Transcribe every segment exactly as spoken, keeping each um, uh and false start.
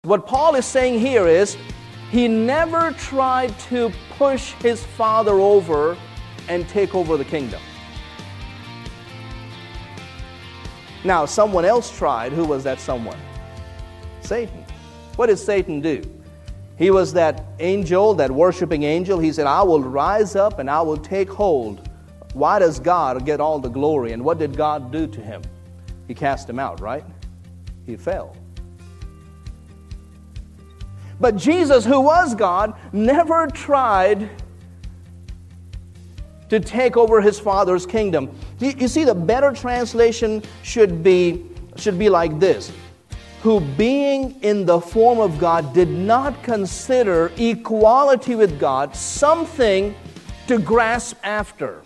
What Paul is saying here is he never tried to push his Father over and take over the kingdom. Now, someone else tried. Who was that someone? Satan. What did Satan do? He was that angel, that worshiping angel. He said, I will rise up and I will take hold. Why does God get all the glory? And what did God do to him? He cast him out, right? He fell. But Jesus, who was God, never tried to take over his Father's kingdom. You see, the better translation should be, should be like this. Who being in the form of God did not consider equality with God something to grasp after.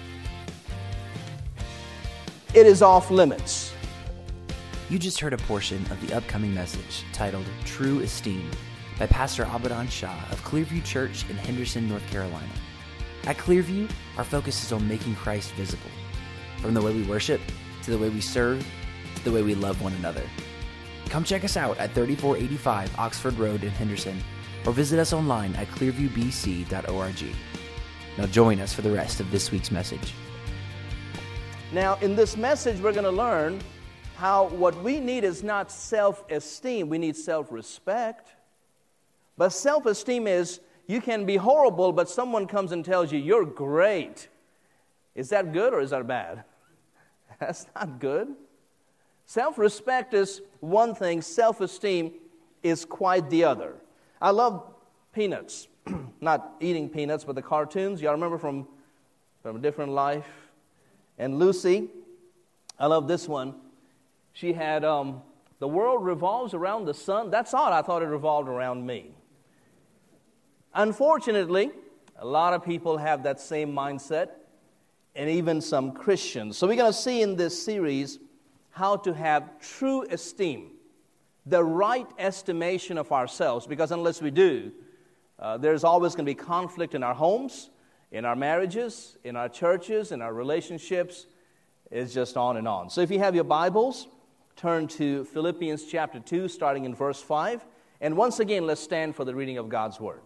It is off limits. You just heard a portion of the upcoming message titled True Esteem by Pastor Abadan Shah of Clearview Church in Henderson, North Carolina. At Clearview, our focus is on making Christ visible. From the way we worship, to the way we serve, to the way we love one another. Come check us out at thirty-four eighty-five Oxford Road in Henderson, or visit us online at clearview b c dot org. Now join us for the rest of this week's message. Now, in this message, we're going to learn how what we need is not self-esteem. We need self-respect. But self-esteem is, you can be horrible, but someone comes and tells you, you're great. Is that good or is that bad? That's not good. Self-respect is one thing. Self-esteem is quite the other. I love Peanuts. Not eating peanuts, but the cartoons. Y'all remember from, from A Different Life? And Lucy, I love this one. She had, um, the world revolves around the sun. That's odd. I thought it revolved around me. Unfortunately, a lot of people have that same mindset, and even some Christians. So we're going to see in this series how to have true esteem, the right estimation of ourselves, because unless we do, uh, there's always going to be conflict in our homes, in our marriages, in our churches, in our relationships. It's just on and on. So if you have your Bibles, turn to Philippians chapter two, starting in verse five. And once again, let's stand for the reading of God's Word.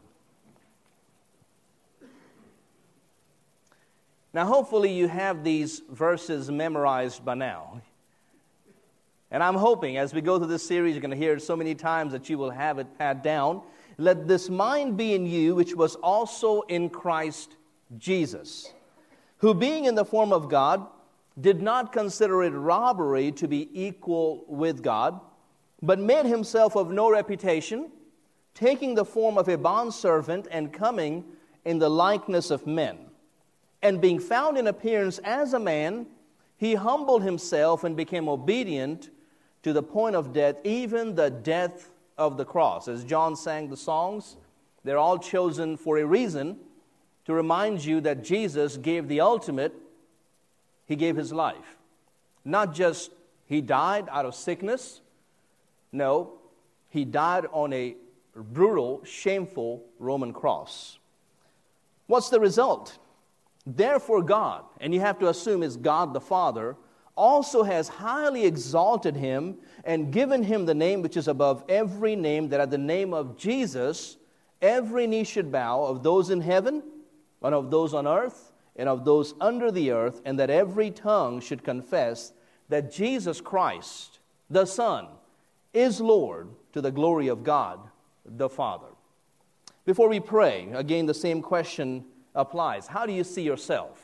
Now, hopefully you have these verses memorized by now. And I'm hoping as we go through this series, you're going to hear it so many times that you will have it pat down. Let this mind be in you, which was also in Christ Jesus, who being in the form of God, did not consider it robbery to be equal with God, but made himself of no reputation, taking the form of a bondservant and coming in the likeness of men. And being found in appearance as a man, he humbled himself and became obedient to the point of death, even the death of the cross. As John sang the songs, they're all chosen for a reason, to remind you that Jesus gave the ultimate. He gave his life. Not just he died out of sickness. No, he died on a brutal, shameful Roman cross. What's the result? Therefore God, and you have to assume is God the Father, also has highly exalted him and given him the name which is above every name, that at the name of Jesus every knee should bow, of those in heaven and of those on earth and of those under the earth, and that every tongue should confess that Jesus Christ, the Son, is Lord, to the glory of God the Father. Before we pray, again the same question applies. How do you see yourself?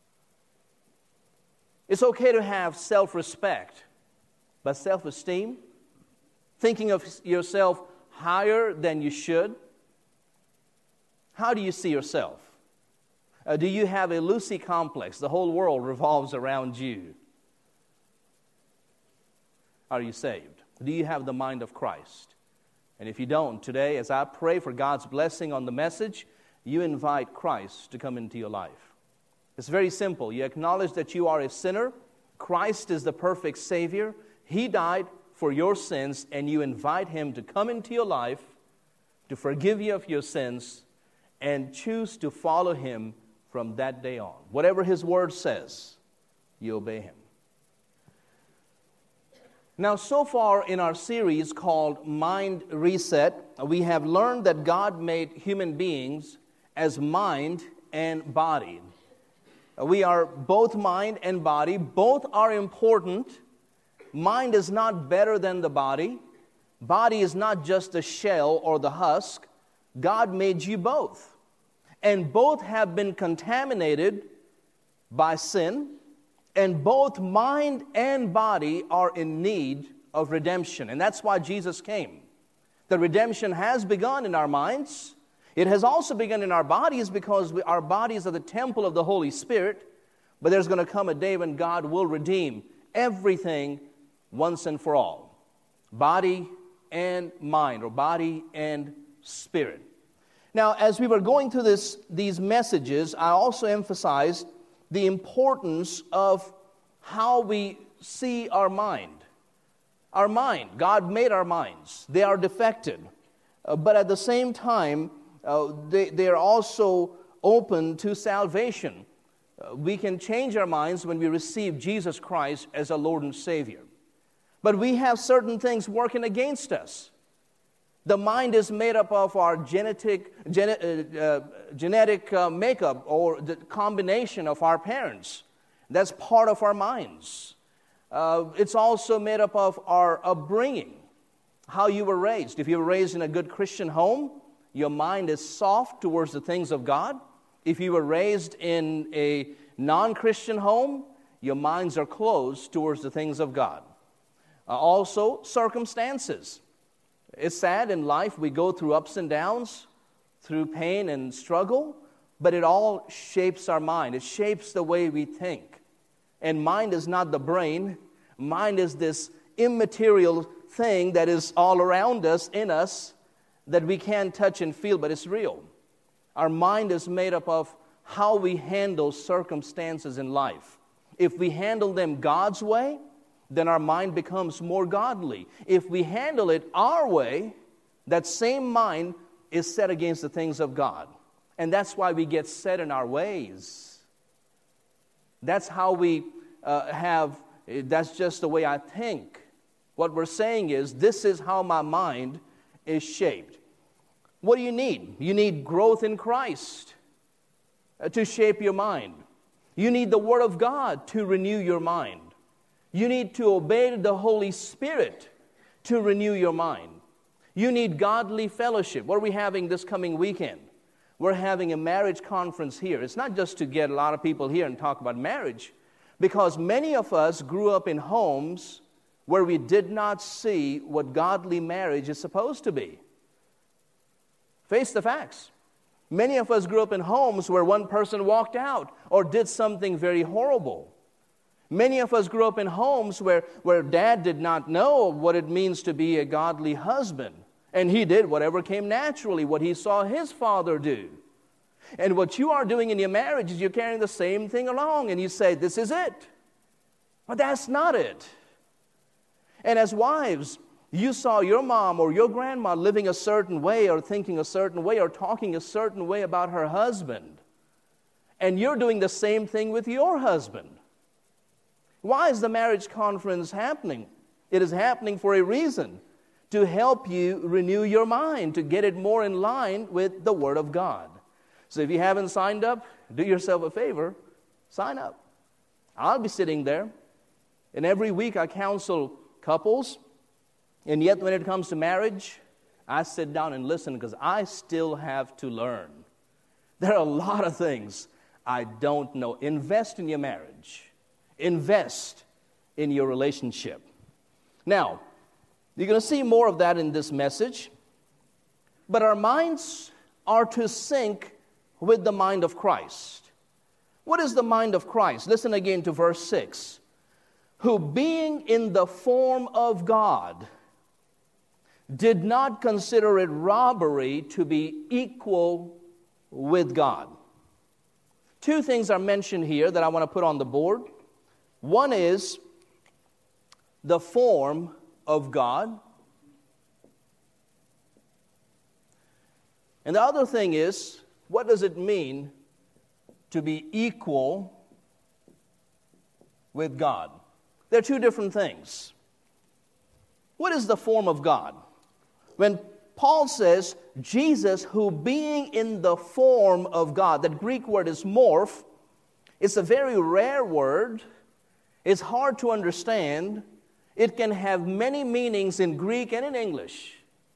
It's okay to have self-respect, but self-esteem, thinking of yourself higher than you should, how do you see yourself? Uh, do you have a Lucy complex? The whole world revolves around you. Are you saved? Do you have the mind of Christ? And if you don't, today, as I pray for God's blessing on the message, you invite Christ to come into your life. It's very simple. You acknowledge that you are a sinner. Christ is the perfect Savior. He died for your sins, and you invite Him to come into your life, to forgive you of your sins, and choose to follow Him from that day on. Whatever His Word says, you obey Him. Now, so far in our series called Mind Reset, we have learned that God made human beings as mind and body. We are both mind and body. Both are important. Mind is not better than the body. Body is not just the shell or the husk. God made you both. And both have been contaminated by sin. And both mind and body are in need of redemption. And that's why Jesus came. The redemption has begun in our minds. It has also begun in our bodies because we, our bodies are the temple of the Holy Spirit. But there's going to come a day when God will redeem everything once and for all. Body and mind, or body and spirit. Now, as we were going through this, these messages, I also emphasized the importance of how we see our mind. Our mind, God made our minds. They are defective. Uh, but at the same time, uh, they, they are also open to salvation. Uh, we can change our minds when we receive Jesus Christ as our Lord and Savior. But we have certain things working against us. The mind is made up of our genetic, gene, uh, uh, genetic uh, makeup, or the combination of our parents. That's part of our minds. Uh, it's also made up of our upbringing, how you were raised. If you were raised in a good Christian home, your mind is soft towards the things of God. If you were raised in a non-Christian home, your minds are closed towards the things of God. Uh, also, circumstances. It's sad in life. We go through ups and downs, through pain and struggle, but it all shapes our mind. It shapes the way we think. And mind is not the brain. Mind is this immaterial thing that is all around us, in us, that we can't touch and feel, but it's real. Our mind is made up of how we handle circumstances in life. If we handle them God's way, then our mind becomes more godly. If we handle it our way, that same mind is set against the things of God. And that's why we get set in our ways. That's how we uh, have, that's just the way I think. What we're saying is, this is how my mind is shaped. What do you need? You need growth in Christ uh, to shape your mind. You need the Word of God to renew your mind. You need to obey the Holy Spirit to renew your mind. You need godly fellowship. What are we having this coming weekend? We're having a marriage conference here. It's not just to get a lot of people here and talk about marriage, because many of us grew up in homes where we did not see what godly marriage is supposed to be. Face the facts. Many of us grew up in homes where one person walked out or did something very horrible. Many of us grew up in homes where, where dad did not know what it means to be a godly husband. And he did whatever came naturally, what he saw his father do. And what you are doing in your marriage is you're carrying the same thing along, and you say, this is it. But that's not it. And as wives, you saw your mom or your grandma living a certain way, or thinking a certain way, or talking a certain way about her husband. And you're doing the same thing with your husband. Why is the marriage conference happening? It is happening for a reason, to help you renew your mind, to get it more in line with the Word of God. So if you haven't signed up, do yourself a favor, sign up. I'll be sitting there, and every week I counsel couples, and yet when it comes to marriage, I sit down and listen because I still have to learn. There are a lot of things I don't know. Invest in your marriage. Invest in your relationship. Now, you're going to see more of that in this message. But our minds are to sync with the mind of Christ. What is the mind of Christ? Listen again to verse six. Who being in the form of God, did not consider it robbery to be equal with God. Two things are mentioned here that I want to put on the board. One is the form of God. And the other thing is, what does it mean to be equal with God? They're two different things. What is the form of God? When Paul says, Jesus, who being in the form of God, that Greek word is morph. It's a very rare word. It's hard to understand. It can have many meanings in Greek and in English.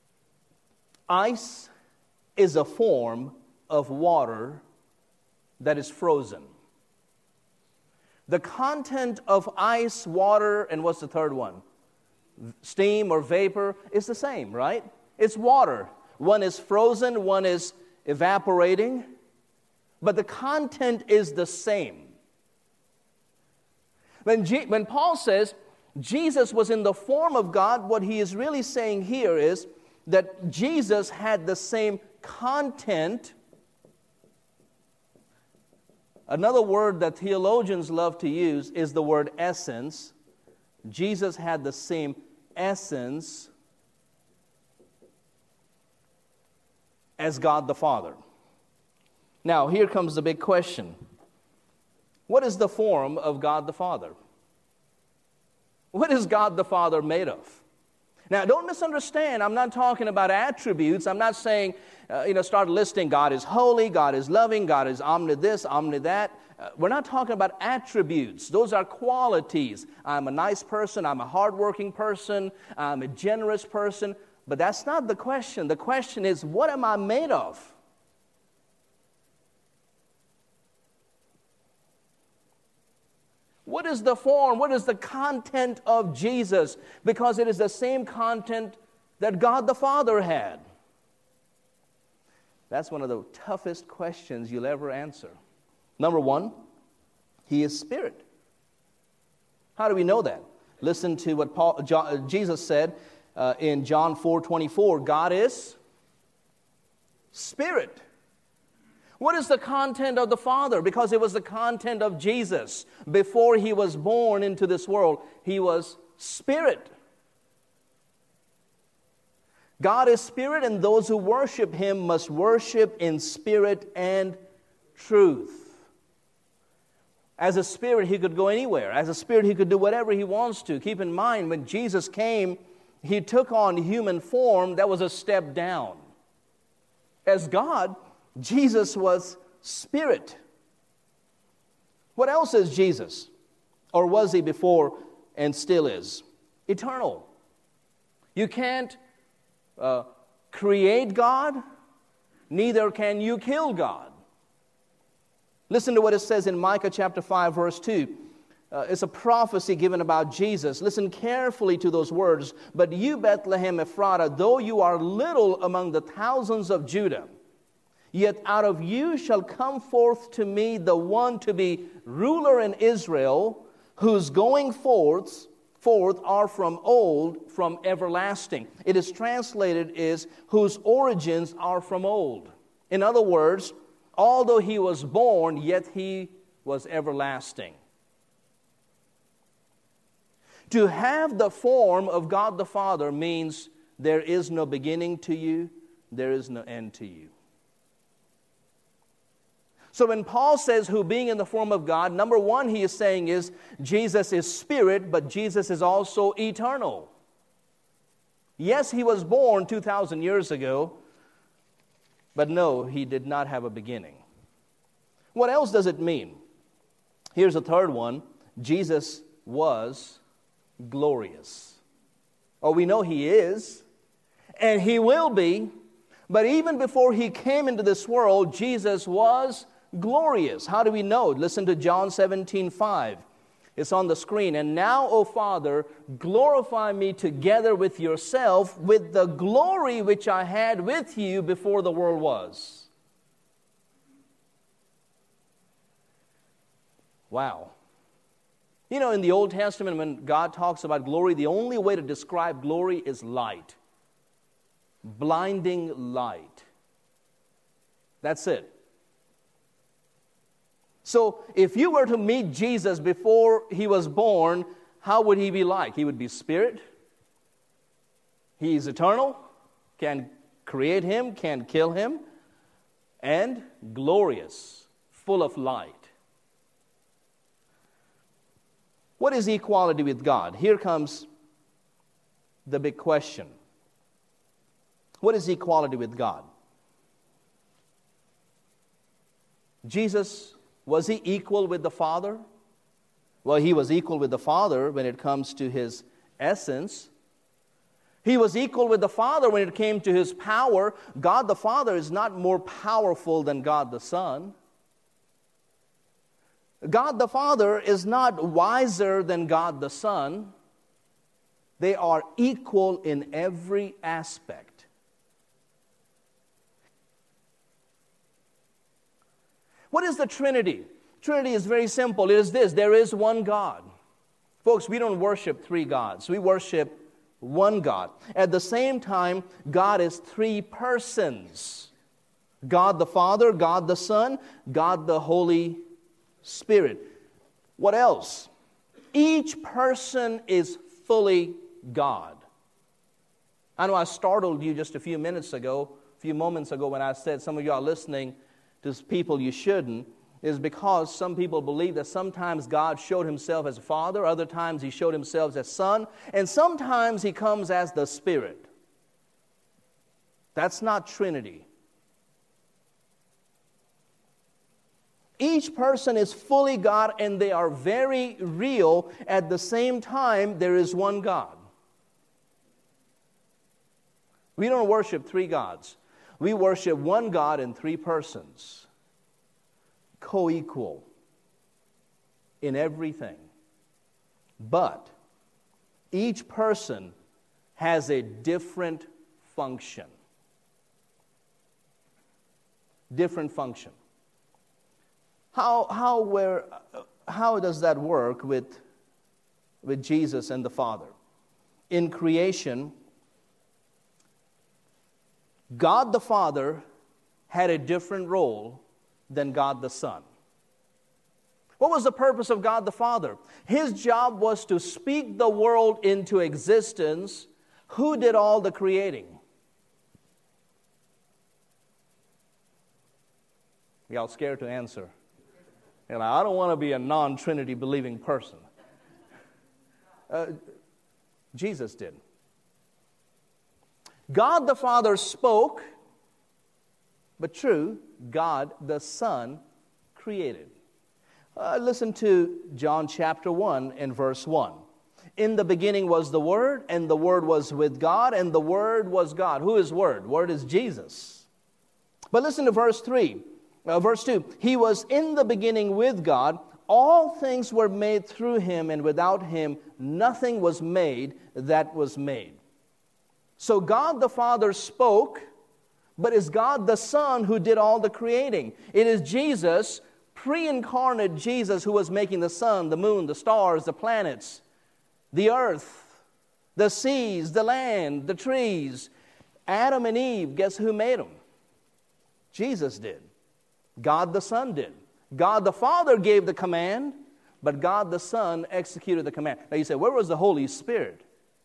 Ice is a form of water that is frozen. The content of ice, water, and what's the third one? Steam or vapor is the same, right? It's water. One is frozen, one is evaporating, but the content is the same. When, G- when Paul says Jesus was in the form of God, what he is really saying here is that Jesus had the same content. Another word that theologians love to use is the word essence. Jesus had the same essence as God the Father. Now, here comes the big question. What is the form of God the Father? What is God the Father made of? Now, don't misunderstand. I'm not talking about attributes. I'm not saying, uh, you know, start listing God is holy, God is loving, God is omni this, omni that. Uh, we're not talking about attributes. Those are qualities. I'm a nice person. I'm a hardworking person. I'm a generous person. But that's not the question. The question is, what am I made of? What is the form? What is the content of Jesus? Because it is the same content that God the Father had. That's one of the toughest questions you'll ever answer. Number one, He is Spirit. How do we know that? Listen to what Paul, John, Jesus said uh, in John four twenty-four. God is Spirit. What is the content of the Father? Because it was the content of Jesus. Before He was born into this world, He was Spirit. God is Spirit, and those who worship Him must worship in spirit and truth. As a Spirit, He could go anywhere. As a Spirit, He could do whatever He wants to. Keep in mind, when Jesus came, He took on human form. That was a step down. As God, Jesus was Spirit. What else is Jesus? Or was He before and still is? Eternal. You can't uh, create God, neither can you kill God. Listen to what it says in Micah chapter five, verse two. Uh, it's a prophecy given about Jesus. Listen carefully to those words. But you, Bethlehem Ephratah, though you are little among the thousands of Judah, yet out of you shall come forth to me the one to be ruler in Israel, whose going forth, forth are from old, from everlasting. It is translated is, whose origins are from old. In other words, although He was born, yet He was everlasting. To have the form of God the Father means there is no beginning to you, there is no end to you. So when Paul says, who being in the form of God, number one he is saying is, Jesus is Spirit, but Jesus is also eternal. Yes, He was born two thousand years ago, but no, He did not have a beginning. What else does it mean? Here's a third one. Jesus was glorious. Oh, we know He is, and He will be, but even before He came into this world, Jesus was glorious. How do we know? Listen to John seventeen five. It's on the screen. And now, O Father, glorify me together with yourself with the glory which I had with you before the world was. Wow. You know, in the Old Testament, when God talks about glory, the only way to describe glory is light. Blinding light. That's it. So, if you were to meet Jesus before He was born, how would He be like? He would be Spirit. He is eternal, can create Him, can kill Him, and glorious, full of light. What is equality with God? Here comes the big question. What is equality with God? Jesus, was he equal with the Father? Well, he was equal with the Father when it comes to his essence. He was equal with the Father when it came to his power. God the Father is not more powerful than God the Son. God the Father is not wiser than God the Son. They are equal in every aspect. What is the Trinity? Trinity is very simple. It is this: there is one God. Folks, we don't worship three gods. We worship one God. At the same time, God is three persons. God the Father, God the Son, God the Holy Spirit. What else? Each person is fully God. I know I startled you just a few minutes ago, a few moments ago when I said some of you are listening to people you shouldn't, is because some people believe that sometimes God showed himself as a father, other times he showed himself as son, and sometimes he comes as the Spirit. That's not Trinity. Each person is fully God, and they are very real. At the same time, there is one God. We don't worship three gods. We worship one God in three persons, co-equal in everything. But each person has a different function. Different function. How, how, where, how does that work with, with Jesus and the Father? In creation, God the Father had a different role than God the Son. What was the purpose of God the Father? His job was to speak the world into existence. Who did all the creating? Y'all scared to answer? And I don't want to be a non-Trinity believing person. Uh, Jesus did. God the Father spoke, but true, God the Son created. Uh, listen to John chapter one and verse one. In the beginning was the Word, and the Word was with God, and the Word was God. Who is Word? Word is Jesus. But listen to verse three. Uh, verse two, he was in the beginning with God. All things were made through him, and without him nothing was made that was made. So God the Father spoke, but it's God the Son who did all the creating. It is Jesus, pre-incarnate Jesus, who was making the sun, the moon, the stars, the planets, the earth, the seas, the land, the trees. Adam and Eve, guess who made them? Jesus did. God the Son did. God the Father gave the command, but God the Son executed the command. Now you say, where was the Holy Spirit?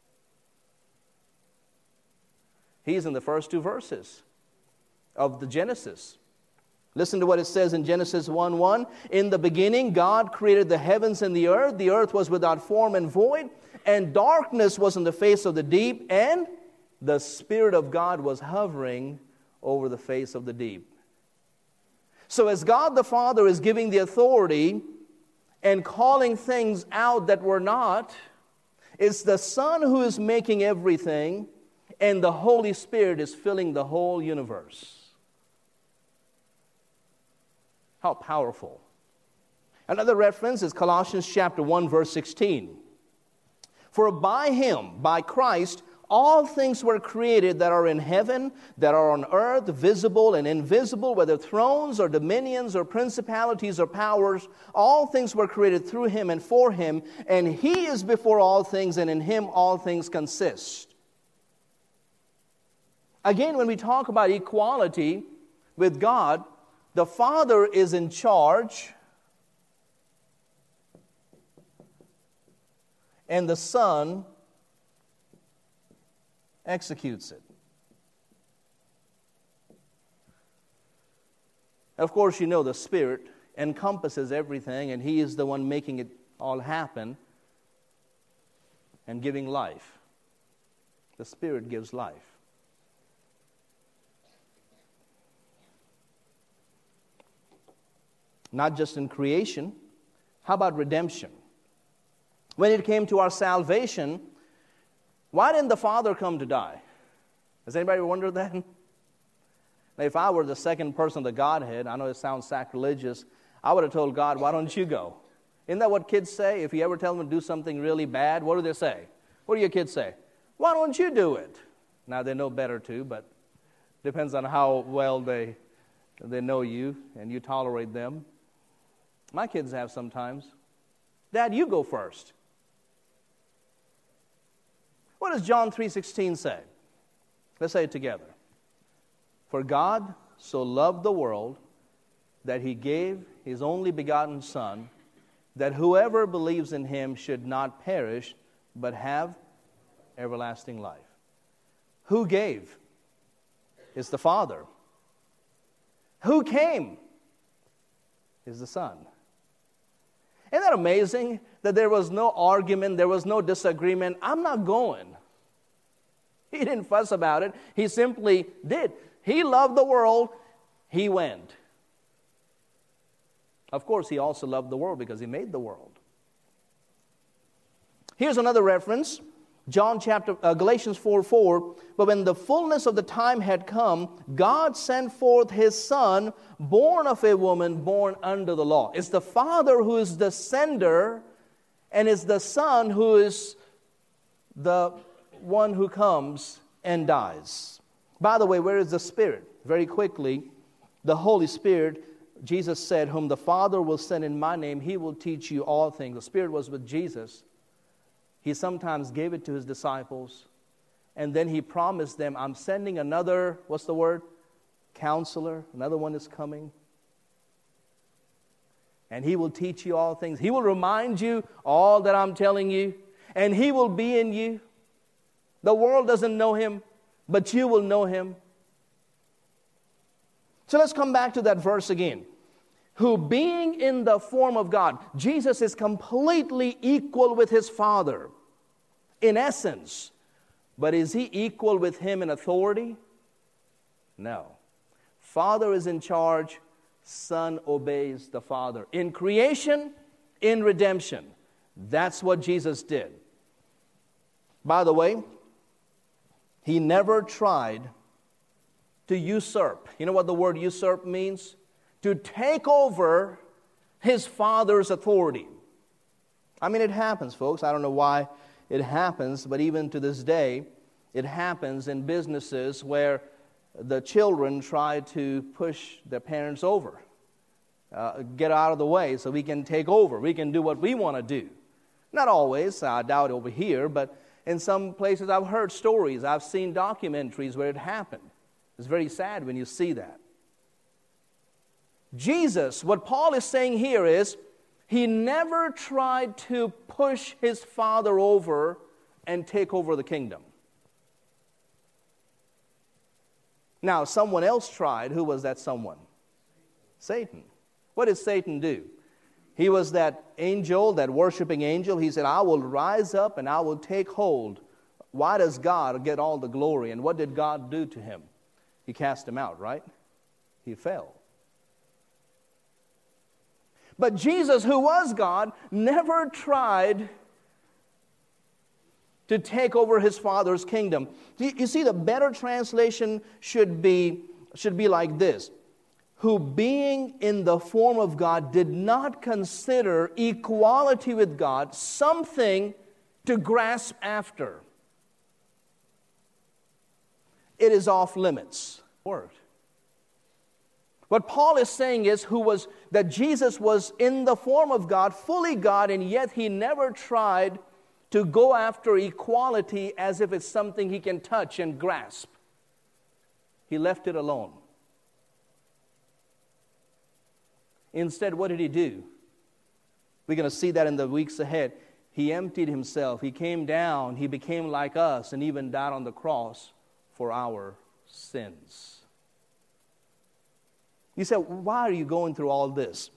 He's in the first two verses of the Genesis. Listen to what it says in Genesis one one. In the beginning, God created the heavens and the earth. The earth was without form and void, and darkness was on the face of the deep, and the Spirit of God was hovering over the face of the deep. So as God the Father is giving the authority and calling things out that were not, it's the Son who is making everything, and the Holy Spirit is filling the whole universe. How powerful. Another reference is Colossians chapter one, verse sixteen. For by him, by Christ, all things were created that are in heaven, that are on earth, visible and invisible, whether thrones or dominions or principalities or powers. All things were created through him and for him, and he is before all things, and in him all things consist. Again, when we talk about equality with God, the Father is in charge, and the Son executes it. Of course, you know the Spirit encompasses everything, and he is the one making it all happen and giving life. The Spirit gives life. Not just in creation. How about redemption? When it came to our salvation, why didn't the Father come to die? Has anybody wondered that? Now, if I were the second person of the Godhead, I know it sounds sacrilegious, I would have told God, why don't you go? Isn't that what kids say? If you ever tell them to do something really bad, what do they say? What do your kids say? Why don't you do it? Now, they know better too, but depends on how well they, they know you and you tolerate them. My kids have sometimes. Dad, you go first. What does John three sixteen say? Let's say it together. For God so loved the world that he gave his only begotten Son, that whoever believes in him should not perish, but have everlasting life. Who gave? It's the Father. Who came? Is the Son. Isn't that amazing that there was no argument, there was no disagreement? I'm not going. He didn't fuss about it. He simply did. He loved the world. He went. Of course, he also loved the world because he made the world. Here's another reference. John chapter, uh, Galatians four four. But when the fullness of the time had come, God sent forth his Son, born of a woman, born under the law. It's the Father who is the sender, and it's the Son who is the one who comes and dies. By the way, where is the Spirit? Very quickly, the Holy Spirit, Jesus said, whom the Father will send in my name, he will teach you all things. The Spirit was with Jesus. He sometimes gave it to his disciples, and then he promised them, I'm sending another, what's the word? Counselor. Another one is coming. And he will teach you all things. He will remind you all that I'm telling you, and he will be in you. The world doesn't know him, but you will know him. So let's come back to that verse again. Who being in the form of God, Jesus is completely equal with his Father in essence. But is he equal with him in authority? No. Father is in charge. Son obeys the Father. In creation, in redemption. That's what Jesus did. By the way, he never tried to usurp. You know what the word usurp means? To take over his Father's authority. I mean, it happens, folks. I don't know why it happens, but even to this day, it happens in businesses where the children try to push their parents over. Uh, get out of the way so we can take over. We can do what we want to do. Not always, I doubt over here, but in some places I've heard stories. I've seen documentaries where it happened. It's very sad when you see that. Jesus, what Paul is saying here is, he never tried to push his Father over and take over the kingdom. Now, someone else tried. Who was that someone? Satan. What did Satan do? He was that angel, that worshiping angel. He said, I will rise up and I will take hold. Why does God get all the glory? And what did God do to him? He cast him out, right? He fell. But Jesus, who was God, never tried to take over his Father's kingdom. You see, the better translation should be, should be like this. Who being in the form of God did not consider equality with God something to grasp after. It is off limits. Word. What Paul is saying is who was that Jesus was in the form of God, fully God, and yet he never tried to go after equality as if it's something he can touch and grasp. He left it alone. Instead, what did he do? We're going to see that in the weeks ahead. He emptied himself. He came down. He became like us and even died on the cross for our sins. You say, why are you going through all this?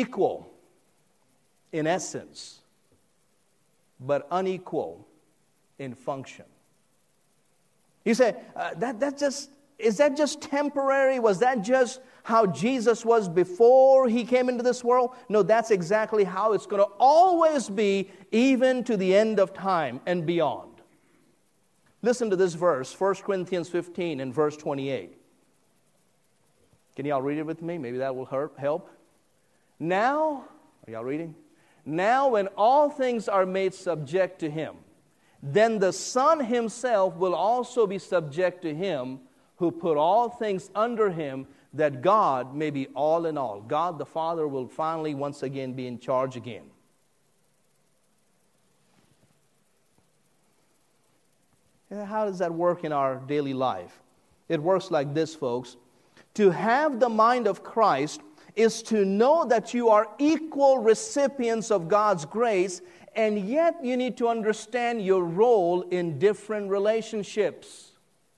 Equal in essence, but unequal in function. You say, uh, that, that just, is that just temporary? Was that just how Jesus was before he came into this world? No, that's exactly how it's going to always be, even to the end of time and beyond. Listen to this verse, First Corinthians fifteen and verse twenty-eight. Can y'all read it with me? Maybe that will help. Now, are y'all reading? Now when all things are made subject to him, then the Son himself will also be subject to him who put all things under him, that God may be all in all. God the Father will finally once again be in charge again. How does that work in our daily life? It works like this, folks. To have the mind of Christ is to know that you are equal recipients of God's grace, and yet you need to understand your role in different relationships.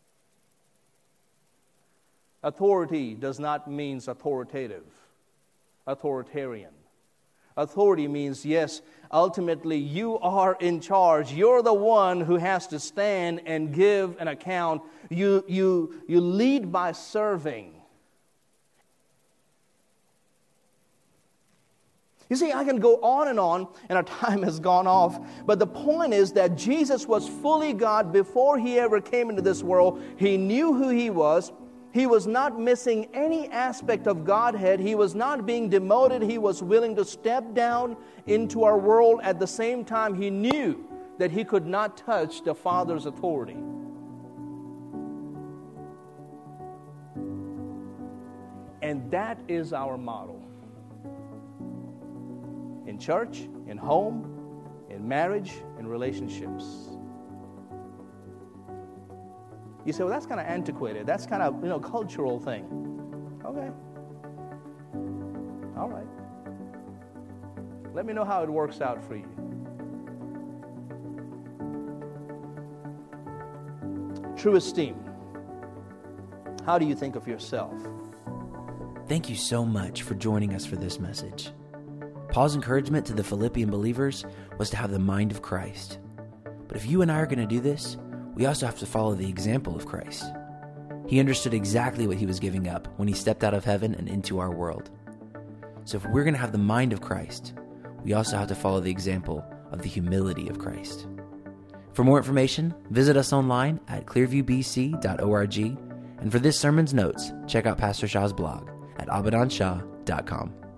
Authority does not mean authoritative, authoritarian. Authority means, yes, ultimately you are in charge. You're the one who has to stand and give an account. You, you, you lead by serving. You see, I can go on and on, and our time has gone off. But the point is that Jesus was fully God before he ever came into this world. He knew who he was. He was not missing any aspect of Godhead. He was not being demoted. He was willing to step down into our world. At the same time, he knew that he could not touch the Father's authority. And that is our model. In church, in home, in marriage, in relationships. You say, well, that's kind of antiquated. That's kind of, you know, cultural thing. Okay. All right. Let me know how it works out for you. True esteem. How do you think of yourself? Thank you so much for joining us for this message. Paul's encouragement to the Philippian believers was to have the mind of Christ. But if you and I are going to do this, we also have to follow the example of Christ. He understood exactly what he was giving up when he stepped out of heaven and into our world. So if we're going to have the mind of Christ, we also have to follow the example of the humility of Christ. For more information, visit us online at clearview b c dot org. And for this sermon's notes, check out Pastor Shah's blog at abadan shah dot com.